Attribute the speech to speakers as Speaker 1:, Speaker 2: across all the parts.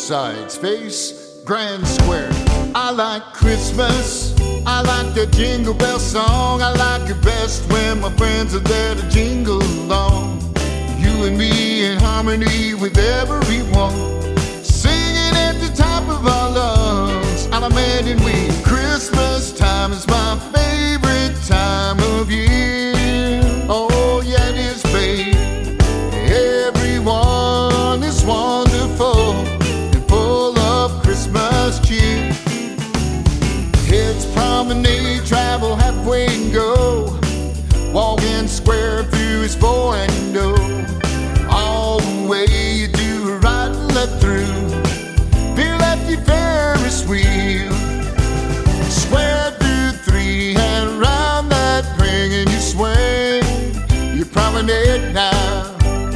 Speaker 1: sides face grand square. I like Christmas, I like the jingle bell song. I like it best when my friends are there to jingle along. You and me in harmony with everyone, singing at the top of our lungs. I'm a man and we. Christmas time is my favorite time of year. Oh yeah, it is, babe. Everyone is wonderful and full of Christmas cheer. Heads promenade, travel halfway and go, walking square through his four and no. All the way you do right and left through, veer left your Ferris wheel. Square through three and round that ring and you swing. You promenade now.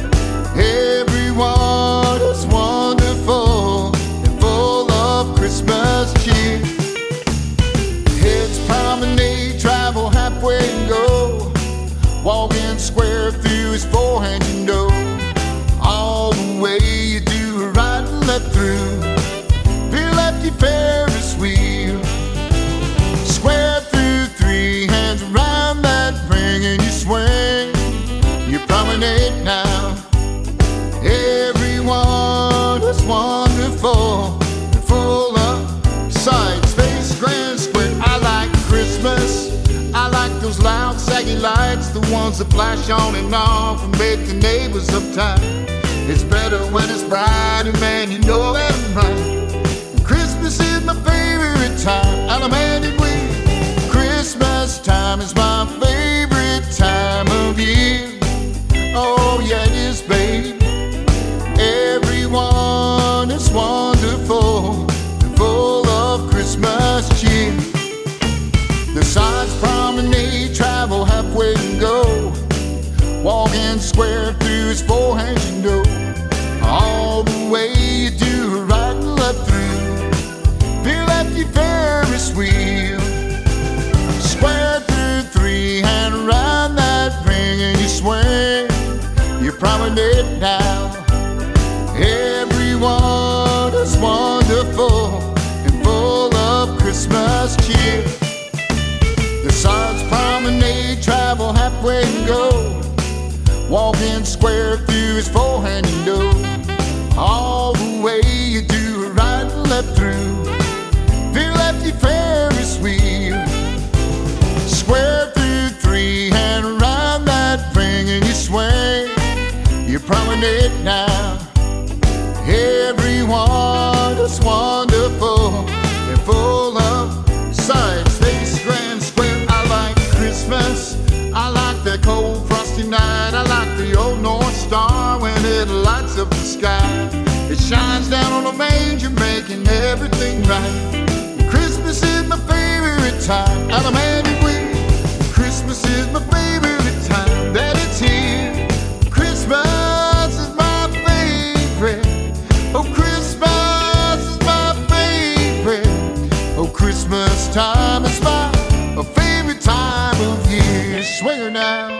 Speaker 1: Everyone is wonderful and full of Christmas cheer. Heads promenade, travel halfway and go, walking square through his forehand you know. All the way you do right and left through, veer left your Ferris wheel. Square through three hands around that ring and you swing. You promenade now. Everyone is wonderful and full of sights face grand square. I like Christmas, I like those loud saggy lights, the ones that flash on and off and make the neighbors uptight. It's better when it's bright, and man, you know that I'm right. Christmas is my favorite time, and I'm handed with. Christmas time is my favorite time of year. Oh yeah, it is, babe. Everyone is wonderful and full of Christmas cheer. The sides promenade, travel halfway and go, walking square through his four hands you know. All the way you do right and left through, veer left your Ferris wheel. Square through three and around that ring and you swing. You promenade now. Everyone is wonderful and full of Christmas cheer. The sides promenade, travel halfway and go, walking square through his forehand you know. All the way you do right and left through, veer left your Ferris wheel. Square through three and around that ring and you swing. You promenade now. Everyone is wonderful and full of sights face grand square. I like Christmas, I like that cold frosty night. I like the old North Star when it lights up the sky. It shines down on the manger, making everything right. Christmas is my favorite time, and I'm handed with. Christmas is my favorite time that it's here. Christmas is my favorite. Oh, Christmas is my favorite. Oh, Christmas time is my favorite time of year. Swing her now.